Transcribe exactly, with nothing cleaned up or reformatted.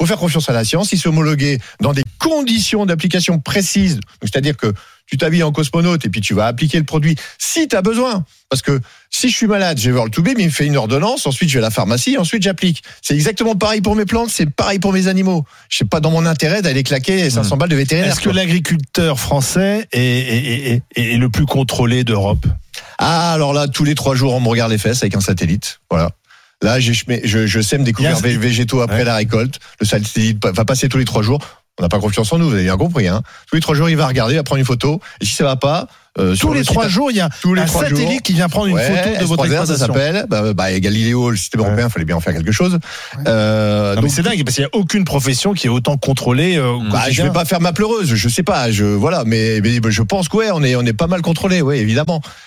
faut faire confiance à la science. Il s'est homologué dans des conditions d'application précises. Donc, c'est-à-dire que tu t'habilles en cosmonaute et puis tu vas appliquer le produit si tu as besoin. Parce que si je suis malade, je vais voir le Toubib, il me fait une ordonnance, ensuite je vais à la pharmacie, ensuite j'applique. C'est exactement pareil pour mes plantes, c'est pareil pour mes animaux. Je n'ai pas dans mon intérêt d'aller claquer cinq cents balles de vétérinaire. Est-ce que quoi. l'agriculteur français est, est, est, est le plus contrôlé d'Europe ? Ah, alors là, tous les trois jours, on me regarde les fesses avec un satellite. Voilà. Là, je, je, je sème des couverts végétaux après ouais. la récolte. Le satellite va passer tous les trois jours. On n'a pas confiance en nous, vous avez bien compris. Hein. Tous les trois jours, il va regarder, il va prendre une photo. Et si ça va pas, euh, tous les trois jours, il y a tous les un satellite jours, qui vient prendre une ouais, photo de votre exploitation. Ça s'appelle. Bah, bah, Galiléo, le système ouais. européen, il fallait bien en faire quelque chose. Ouais. Euh, non, donc, mais c'est dingue parce qu'il n'y a aucune profession qui est autant contrôlée. Euh, bah, je vais pas faire ma pleureuse, je sais pas. Je voilà, mais, mais je pense que ouais, on est on est pas mal contrôlé, ouais, évidemment.